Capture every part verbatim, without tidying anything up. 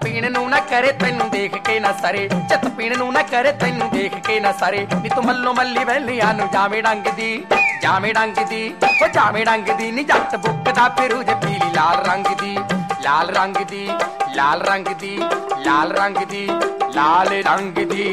पीण नूं ना करे तैनूं देख के ना सरे, चित पीण नूं ना करे तैनूं देख के ना सरे। नी तू मल्लो मल्ली वैलियां नूं जावे डंग दी, जावे डंग दी, ओ जावे डंग दी। नी जट बुकदा फिरू जे पीली लाल रंग दी, लाल रंग दी, लाल रंग दी, लाल रंग दी, लाल रंग दी।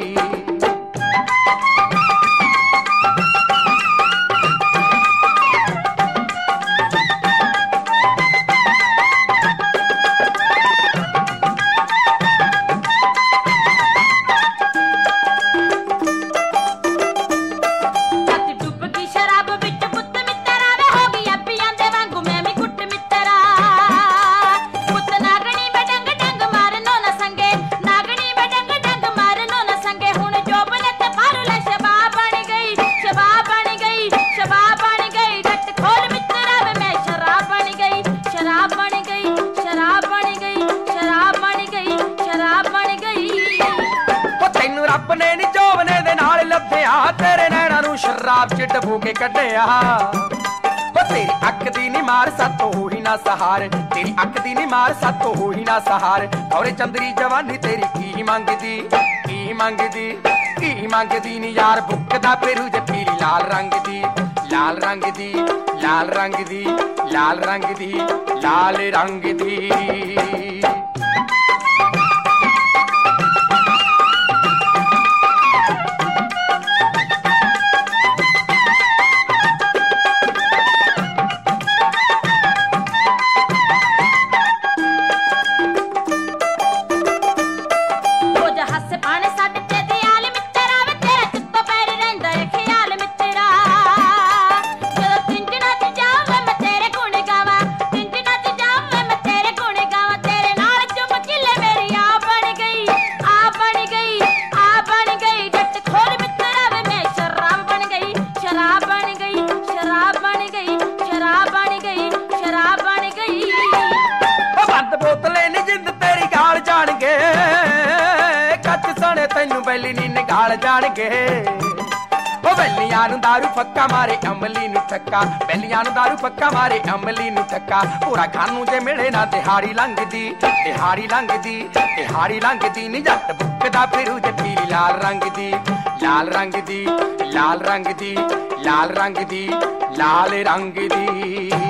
अपने नी जोवने दे नाल लभ्या तेरे नैना नूं शराब च डबो के कढिया। ओ तेरी अख दी नी मार सातों हो ही ना सहार, तेरी अख दी नी मार सातों हो ही ना सहार। खौरे चंदरी जवानी तेरी की मंगदी, की मंगदी, की मंगदी। नी यार बुकदा फिरू जे पीली लाल रंग दी, लाल रंग दी, लाल रंग दी, लाल रंग दी, लाल रंग दी। तैनू बैली नी निगाल जाणगे, ओ बैलियां नूं दारू पक्का मारे अमली नूं ठक्का, बैलियां नूं दारू पक्का मारे अमली नूं ठक्का। पूरा खानू जे मिले ना दिहाड़ी लंघदी, दिहाड़ी लंघदी, दिहाड़ी लंघदी। नी जट बुकदा फिरू जे पीली लाल रंग दी, लाल रंग दी, लाल रंग दी, लाल रंग दी, लाल रंग दी।